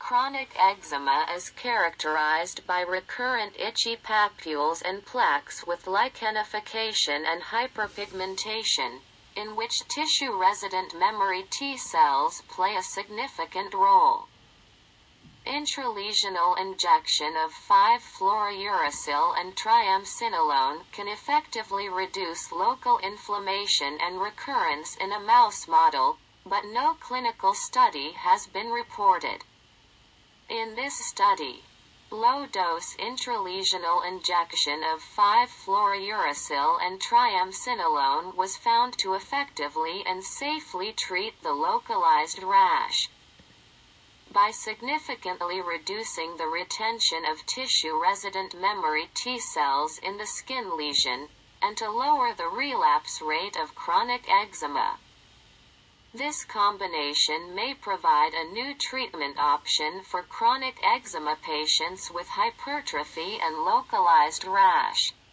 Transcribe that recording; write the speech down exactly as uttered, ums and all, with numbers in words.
Chronic eczema is characterized by recurrent itchy papules and plaques with lichenification and hyperpigmentation, in which tissue-resident memory T cells play a significant role. Intralesional injection of five fluorouracil and triamcinolone can effectively reduce local inflammation and recurrence in a mouse model, but no clinical study has been reported. In this study, low-dose intralesional injection of five fluorouracil and triamcinolone was found to effectively and safely treat the localized rash. By significantly reducing the retention of tissue-resident memory T cells in the skin lesion, and to lower the relapse rate of chronic eczema. This combination may provide a new treatment option for chronic eczema patients with hypertrophy and localized rash.